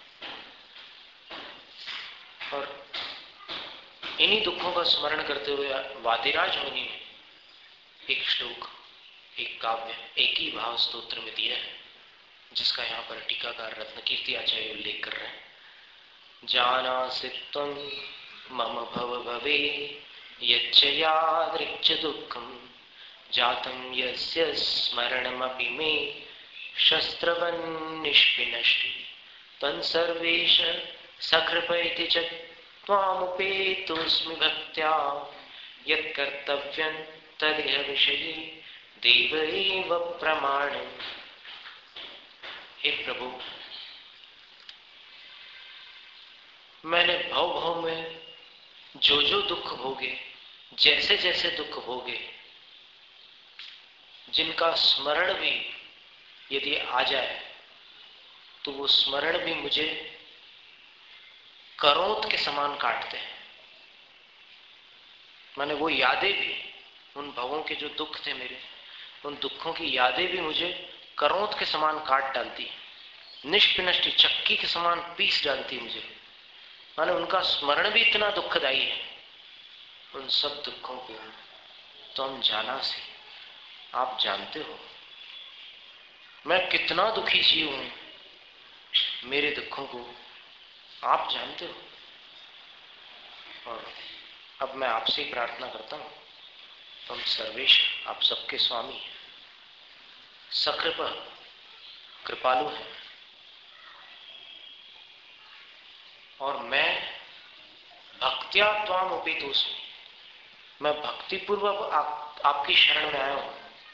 और इन्हीं दुखों का स्मरण करते हुए वादिराज मुनि ने एक श्लोक, एक काव्य, एक ही भाव स्तोत्र में दिया है, जिसका यहाँ पर टीकाकार रत्नकीर्ति आचार्य उल्लेख कर रहे हैं। जानासि त्वं मम भव भवे यच्च यादृक्च दुःखं जातं यस्य स्मरणमपि मे शस्त्रवन् निष्पिनष्टि तं सर्वेश सकृपैति च त्वामुपेतोऽस्मि भक्त्या यत्कर्तव्यं तदिह विषये देव एव प्रमाणम्। हे प्रभु, मैंने भव भव में जो जो दुख भोगे, जैसे जैसे दुख भोगे, जिनका स्मरण भी यदि आ जाए तो वो स्मरण भी मुझे करोत के समान काटते हैं। माने वो यादें भी, उन भवों के जो दुख थे मेरे, उन दुखों की यादें भी मुझे करोत के समान काट डालती, निष्पिनष्टि चक्की के समान पीस डालती मुझे। माने उनका स्मरण भी इतना दुखदायी है। उन सब दुखों को तुम जाना से, आप जानते हो मैं कितना दुखी जीव हूं, मेरे दुखों को आप जानते हो। और अब मैं आपसे ही प्रार्थना करता हूं, तुम सर्वेश, आप सबके स्वामी, सकृप, कृपालु हैं, और मैं भक्त्या त्वाम उपेतोस्मि, मैं भक्तिपूर्वक आपकी शरण में आया हूं।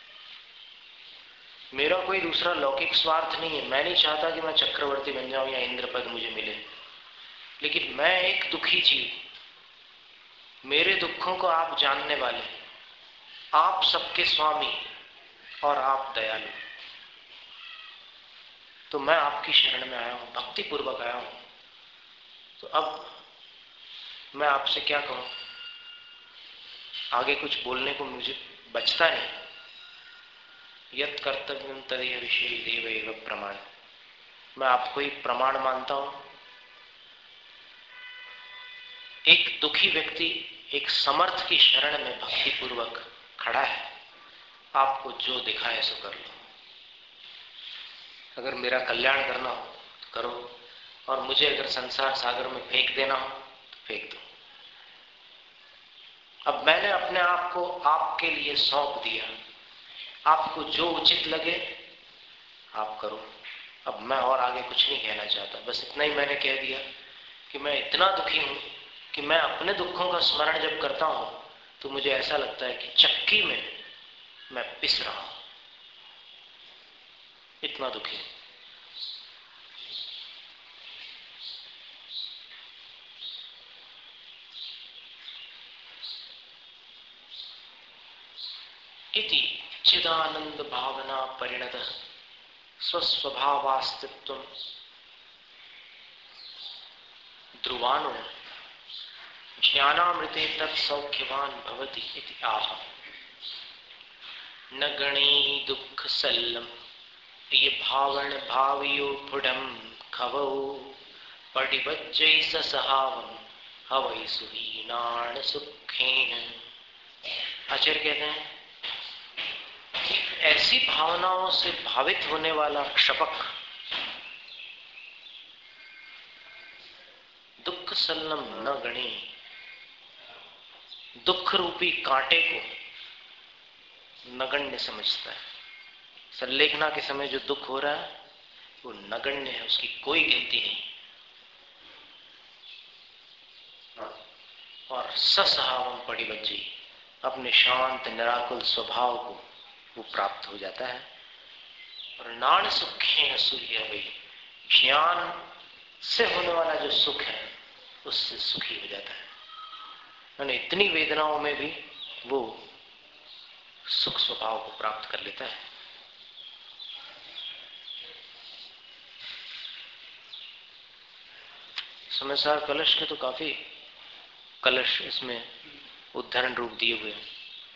मेरा कोई दूसरा लौकिक स्वार्थ नहीं है। मैं नहीं चाहता कि मैं चक्रवर्ती बन जाऊं या इंद्र पद मुझे मिले, लेकिन मैं एक दुखी जीव, मेरे दुखों को आप जानने वाले, आप सबके स्वामी और आप दयालु, तो मैं आपकी शरण में आया हूं, भक्ति पूर्वक आया हूं। तो अब मैं आपसे क्या कहूं, आगे कुछ बोलने को मुझे बचता नहीं। यत् कर्तव्यम तदेव विषय देव एव प्रमाण। मैं आपको ही प्रमाण मानता हूं। एक दुखी व्यक्ति एक समर्थ की शरण में भक्ति पूर्वक खड़ा है। आपको जो दिखाए सो कर लो। अगर मेरा कल्याण करना हो तो करो, और मुझे अगर संसार सागर में फेंक देना हो तो फेंक दो। अब मैंने अपने आप को आपके लिए सौंप दिया। आपको जो उचित लगे आप करो। अब मैं और आगे कुछ नहीं कहना चाहता, बस इतना ही मैंने कह दिया कि मैं इतना दुखी हूं कि मैं अपने दुखों का स्मरण जब करता हूं तो मुझे ऐसा लगता है कि चक्की में मैं पिस रहा हूं। इतना दुखी हूं। इति चिदानंद भावना परिणत स्वस्वभावास्तित्व ध्रुवानो ज्ञानामृते तत्सौख्यवान भवति इति आह। न गणे दुख सल्लम ये भावण भावियो पुडम खवो पटिवज्जै सहावम हवै सुहीनान सुखेन। आचार्य कहते हैं ऐसी भावनाओं से भावित होने वाला क्षपक दुख सल्लम न गणे, दुख रूपी कांटे को नगण्य समझता है। संलेखना के समय जो दुख हो रहा है वो नगण्य है, उसकी कोई गिनती नहीं। और ससहावम पड़िवज्जी, अपने शांत निराकुल स्वभाव को वो प्राप्त हो जाता है। और नाण सुखे सूर्य वही, ज्ञान से होने वाला जो सुख है उससे सुखी हो जाता है। मैंने इतनी वेदनाओं में भी वो सुख स्वभाव को प्राप्त कर लेता है। समयसार कलश के तो काफी कलश इसमें उद्धरण रूप दिए हुए हैं।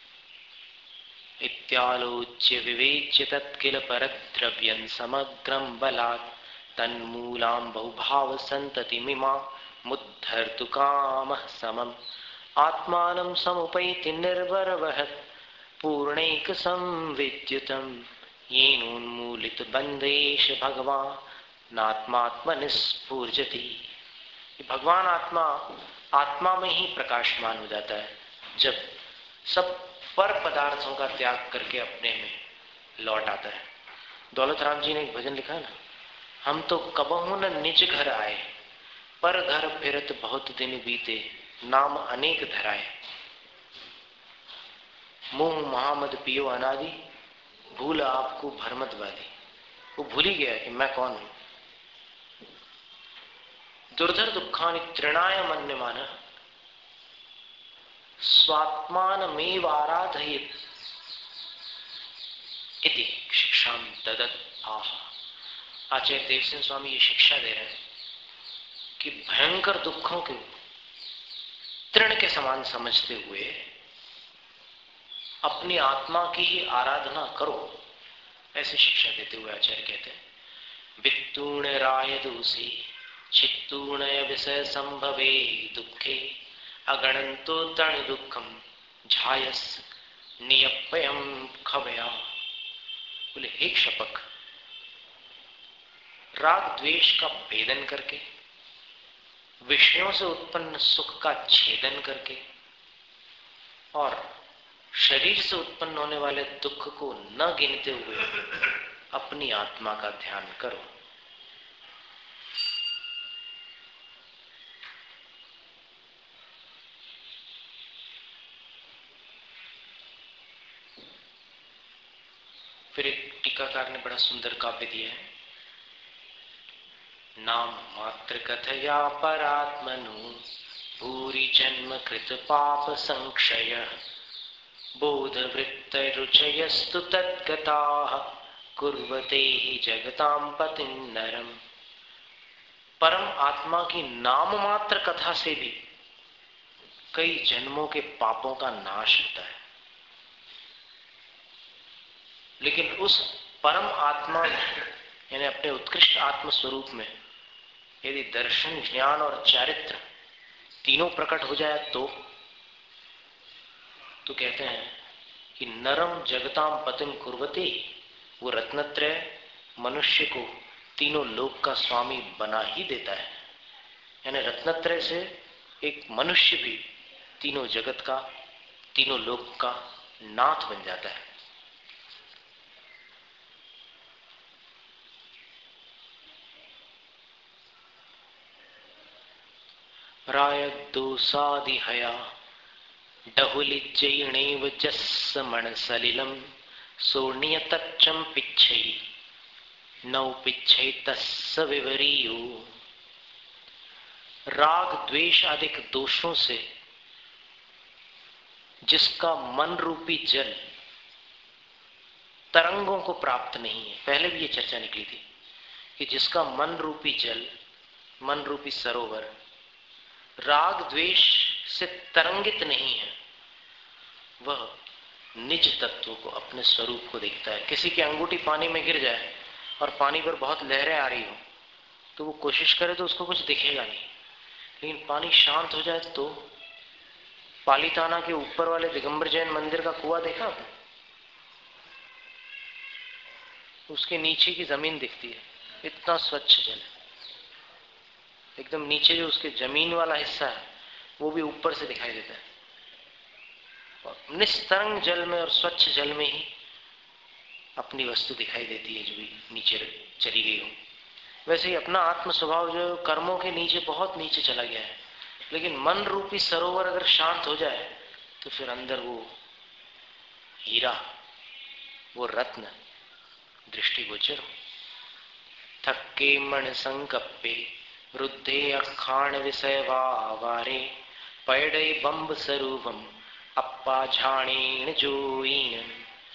इत्यालोच्य विवेच्य तत्किल परद्रव्यं समग्रं बलात् तन्मूलां बहुभाव संततिमिमा मुद्धर्तु कामः समम् आत्मानं समुपैति निर्वरवहत् पूर्णैक संविद्युतं येनोन्मूलित बंधेश भगवान नात्मात्मनिस्फूर्जति। भगवान आत्मा आत्मा में ही प्रकाशमान हो जाता है जब सब पर पदार्थों का त्याग करके अपने में लौट आता है। दौलत राम जी ने एक भजन लिखा है ना, हम तो कबहू न निज घर आए, पर घर फिरत बहुत दिन बीते, नाम अनेक धराए। मुंह महामद पियो अनादि, भूल आपको भरमत वाली। वो भूल ही गया कि मैं कौन हूं। दुर्धर दुखानि तृणाय मन्यमान स्वात्मानमेव आराधयेत् इति शिक्षां ददत् आह। आचार्य देवसेन स्वामी ये शिक्षा दे रहे हैं कि भयंकर दुखों को तृण के समान समझते हुए अपनी आत्मा की ही आराधना करो, ऐसी शिक्षा देते हुए आचार्य कहते हैं वित्तूण राय दूसी चित्तूण विषय संभवे दुखे अगणंतो तण दुखम झायस नियपयम खवया। बोले हे क्षपक, राग द्वेष का भेदन करके, विषयों से उत्पन्न सुख का छेदन करके और शरीर से उत्पन्न होने वाले दुख को न गिनते हुए अपनी आत्मा का ध्यान करो। टीकाकार ने बड़ा सुंदर काव्य दिया है। नाम मात्र कथया परात्मनु भूरि जन्म कृत पाप संक्षय बोध वृत्त रुचयस्तु तद्गताः कुर्वते ही जगतां पतिं नरम। परम आत्मा की नाम मात्र कथा से भी कई जन्मों के पापों का नाश होता है। लेकिन उस परम आत्मा यानी अपने उत्कृष्ट आत्म स्वरूप में यदि दर्शन, ज्ञान और चारित्र तीनों प्रकट हो जाए तो कहते हैं कि नरम जगताम पतिम कुर्वते, वो रत्नत्रय मनुष्य को तीनों लोक का स्वामी बना ही देता है। यानी रत्नत्रय से एक मनुष्य भी तीनों जगत का, तीनों लोक का नाथ बन जाता है। प्रायदोषादिहया डहुलिज्जयिणैव जस्समणसलिलं सोर्णियतच्चं पिच्छै नौ पिच्छै तस्स विवरीयो। राग द्वेष आदि दोषों से जिसका मन रूपी जल तरंगों को प्राप्त नहीं है, पहले भी ये चर्चा निकली थी कि जिसका मन रूपी जल, मन रूपी सरोवर राग द्वेष से तरंगित नहीं है, वह निज तत्व को, अपने स्वरूप को देखता है। किसी की अंगूठी पानी में गिर जाए और पानी पर बहुत लहरें आ रही हो तो वो कोशिश करे तो उसको कुछ दिखेगा नहीं, लेकिन पानी शांत हो जाए तो पालीताना के ऊपर वाले दिगंबर जैन मंदिर का कुआं देखा आपने? उसके नीचे की जमीन दिखती है, इतना स्वच्छ जल है। एकदम नीचे जो उसके जमीन वाला हिस्सा है वो भी ऊपर से दिखाई देता है। और निस्तरंग जल में और स्वच्छ जल में ही अपनी वस्तु दिखाई देती है जो भी नीचे चली गई हो। वैसे ही अपना आत्म स्वभाव जो कर्मों के नीचे, बहुत नीचे चला गया है, लेकिन मन रूपी सरोवर अगर शांत हो जाए तो फिर अंदर वो हीरा, वो रत्न दृष्टिगोचर हो। थक्के मन संकप्पे वृद्धे अखाण विषय वारे पैडे बंब स्वरूपम अप्पा झाणीन जोईन।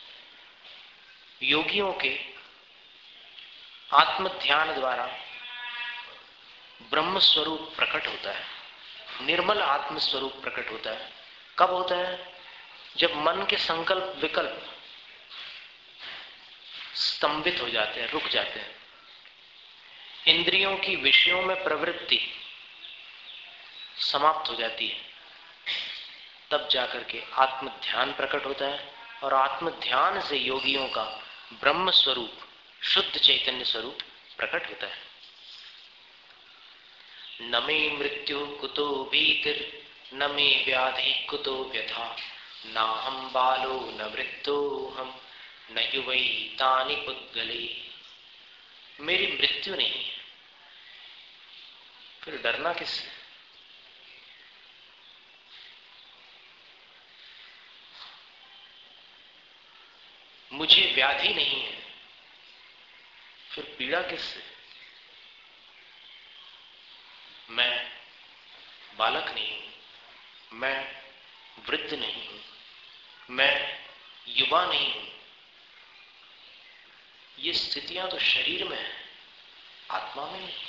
योगियों के आत्म ध्यान द्वारा ब्रह्म स्वरूप प्रकट होता है, निर्मल आत्म स्वरूप प्रकट होता है। कब होता है? जब मन के संकल्प विकल्प स्तंभित हो जाते हैं, रुक जाते हैं, इंद्रियों की विषयों में प्रवृत्ति समाप्त हो जाती है, तब जाकर के आत्म ध्यान प्रकट होता है। और आत्म ध्यान से योगियों का ब्रह्म स्वरूप, शुद्ध चैतन्य स्वरूप प्रकट होता है। न मे मृत्यु कुतो भीतिर न मे व्याधि कुतो व्यथा नाहं बालो न वृद्धोहम न युवै तानि पुद्गले। मेरी मृत्यु नहीं है, फिर डरना किससे? मुझे व्याधि नहीं है, फिर पीड़ा किससे? मैं बालक नहीं हूं, मैं वृद्ध नहीं हूं, मैं युवा नहीं हूं। ये स्थितियां तो शरीर में है, आत्मा में नहीं।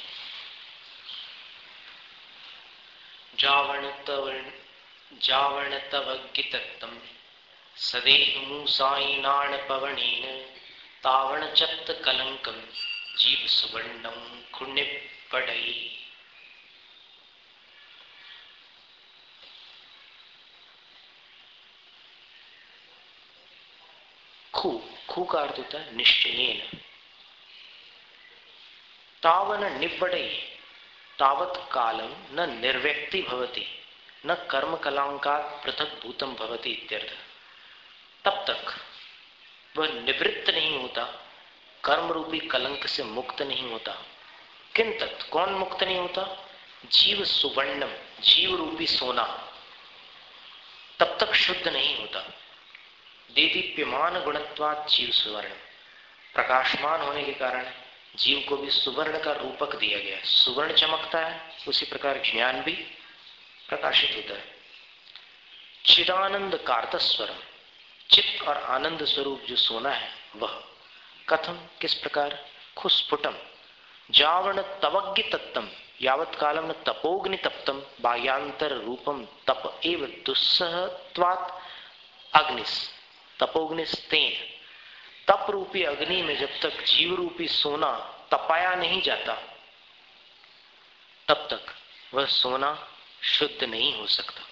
जावण तव गितत्तम सदेह मूसाईनाण पवनेन तावण चत्त कलंकम जीव सुवर्णम खुण्य पड़ई। खू का अर्थ होता है निश्चयेन। तावन निब्बड़ई तावत कालम न निर्व्यक्ति भवति न कर्म कलांकात् पृथक भूतम भवति इत्यर्थ। तब तक वह निवृत्त नहीं होता, कर्म रूपी कलंक से मुक्त नहीं होता। किन तक कौन मुक्त नहीं होता? जीव सुवर्णम, जीव रूपी सोना तब तक शुद्ध नहीं होता। देदीप्यमान गुणत्वात् जीव सुवर्ण। प्रकाशमान होने के कारण जीव को भी सुवर्ण का रूपक दिया गया है। सुवर्ण चमकता है, उसी प्रकार ज्ञान भी प्रकाशित होता है। चिदानंद कार्तस्वरम, चित्त और आनंद स्वरूप जो सोना है वह कथम, किस प्रकार, खुस्फुटम जावर्ण तवज्ञ तत्तम यावत कालम न तपोग्नि तप्तम बाह्यांतर रूपम तप एव दुस्सहत्वात् अग्निस तपोग्निस तेन। तप रूपी अग्नि में जब तक जीव रूपी सोना तपाया नहीं जाता तब तक वह सोना शुद्ध नहीं हो सकता।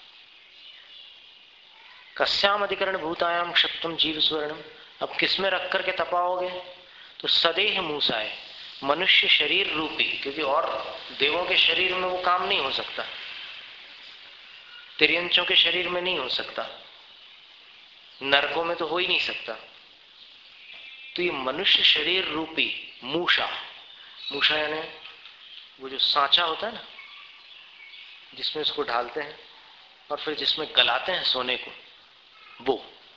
कस्याम अधिकरण भूतायाम क्षप्तम जीव स्वर्णम, अब किसमें रख करके तपाओगे, तो सदेह मूसाए, मनुष्य शरीर रूपी, क्योंकि और देवों के शरीर में वो काम नहीं हो सकता, तिर्यंचों के शरीर में नहीं हो सकता, नरकों में तो हो ही नहीं सकता। तो ये मनुष्य शरीर रूपी मूषा, मूषा यानी वो जो सांचा होता है ना, जिसमें उसको ढालते हैं और फिर जिसमें गलाते हैं सोने को, वो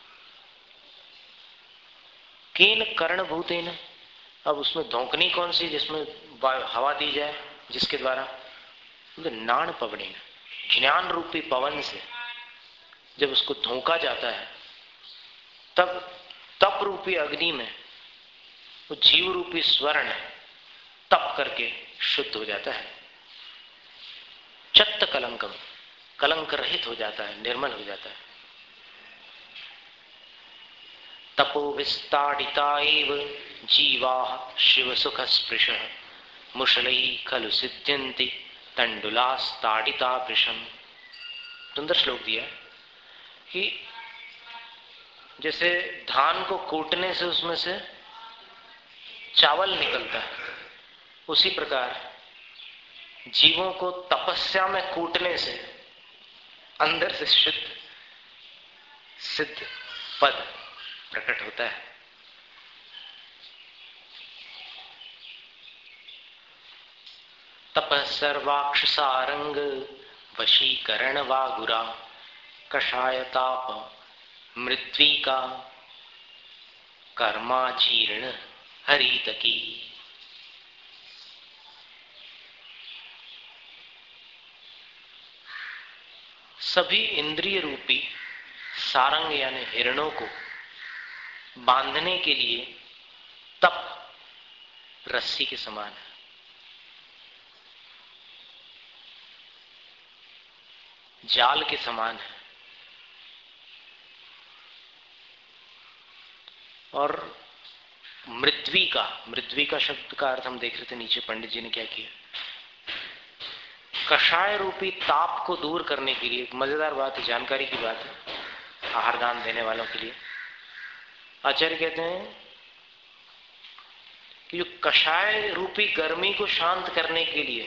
केन कर्णभूतेन, अब उसमें धोंकनी कौन सी जिसमें हवा दी जाए, जिसके द्वारा, नाण पवनेन, ज्ञान रूपी पवन से जब उसको धोंका जाता है तब तप रूपी अग्नि में वो जीव रूपी स्वर्ण तप करके शुद्ध हो जाता है। चत्त कलंकम, कलंक रहित हो जाता है, निर्मल हो जाता है। तपो विस्ताडिता एव जीवा शिव सुख स्पृश मुशलई खलु सिद्ध्यन्ति तंडुलास्ताडिता वृषम। सुंदर श्लोक दिया कि जैसे धान को कूटने से उसमें से चावल निकलता है, उसी प्रकार जीवों को तपस्या में कूटने से अंदर से शुद्ध सिद्ध पद प्रकट होता है। तपः सर्वाक्षसारंग वशीकरण वागुरा कषाय ताप मृत्विका कर्माजीर्ण हरितकी। सभी इंद्रिय रूपी सारंग यानी हिरणों को बांधने के लिए तप रस्सी के समान है। जाल के समान है। और मृद्वी का शब्द का अर्थ हम देख रहे थे नीचे, पंडित जी ने क्या किया, कषाय रूपी ताप को दूर करने के लिए। एक मजेदार बात है, जानकारी की बात है आहार दान देने वालों के लिए। आचार्य कहते हैं कि जो कषाय रूपी गर्मी को शांत करने के लिए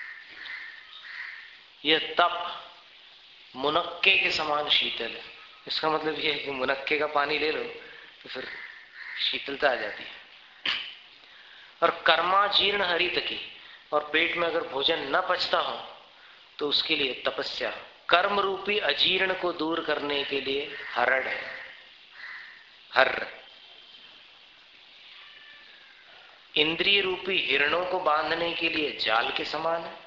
यह तप मुनक्के के समान शीतल है। इसका मतलब यह है कि मुनक्के का पानी ले लो तो फिर शीतलता आ जाती है। और कर्माजीर्ण हरित की, और पेट में अगर भोजन न पचता हो तो उसके लिए तपस्या, कर्म रूपी अजीर्ण को दूर करने के लिए हरण है। हर इंद्रिय रूपी हिरणों को बांधने के लिए जाल के समान है।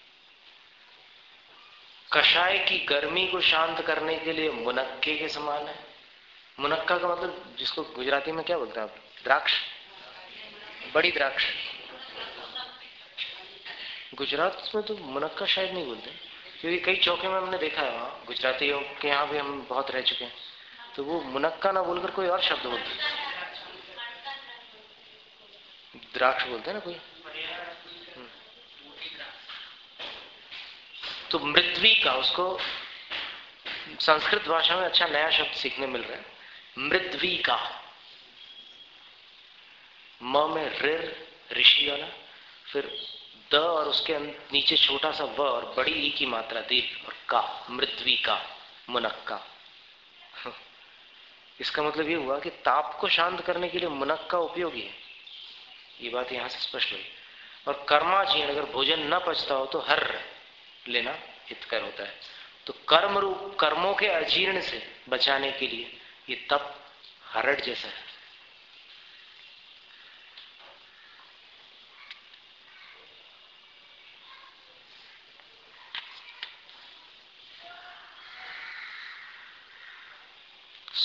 कषाय की गर्मी को शांत करने के लिए मुनक्के के समान है। मुनक्का का मतलब जिसको गुजराती में क्या बोलते हैं आप, द्राक्ष, बड़ी द्राक्ष। गुजरात में तो मुनक्का शायद नहीं बोलते, क्योंकि कई चौके में हमने देखा है, वहाँ गुजरातियों के यहाँ भी हम बहुत रह चुके हैं, तो वो मुनक्का ना बोलकर कोई और शब्द बोलते हैं, द्राक्ष बोलते हैं ना कोई। तो मृद्वी का, उसको संस्कृत भाषा में अच्छा नया शब्द सीखने मिल रहा है, मृद्वी का। म में ऋर ऋषि वाला, फिर द और उसके नीचे छोटा सा व और बड़ी ई की मात्रा दीर्घ, और का, मृद्वी का, मुनक्का। इसका मतलब ये हुआ कि ताप को शांत करने के लिए मुनक्का उपयोगी है, ये बात यहां से स्पष्ट हुई। और कर्माजीर्ण, अगर भोजन न पचता हो तो हर लेना हितकर होता है। तो कर्म रूप कर्मों के अजीर्ण से बचाने के लिए ये तप हरड़ जैसा है।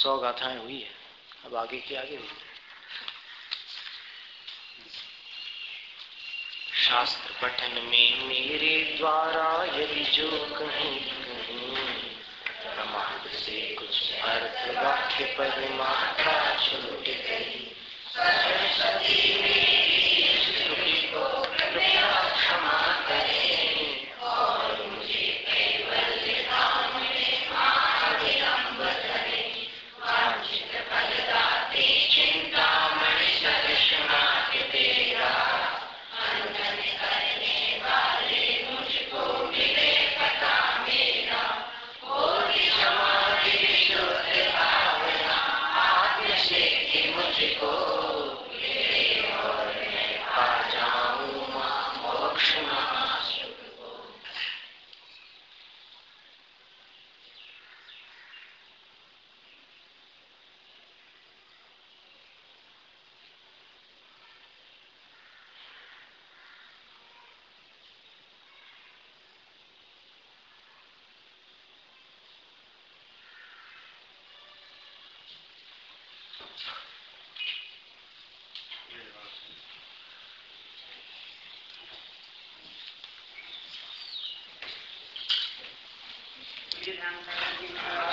100 गाथाएं हुई है, अब आगे की आगे हुई। शास्त्र पठन में मेरे द्वारा यदि जो कहीं कहीं प्रमाद से कुछ अर्थ वाक्य पर मात्रा छूट गई, सरस्वती मेरी स्तुति को कृपया क्षमा करें और मुझे कैवल्य धाम में महाविलंब करें। वांछित फलदाते चिंतामणि सदृशनाथ तेरा, अंजन करने वाले मुझको मिले पता मेरा। कोटि समाधि शुद्ध भावना आत्म से ही मुझको मिले और मैं पा जाऊं मोक्ष महासुख को। विधान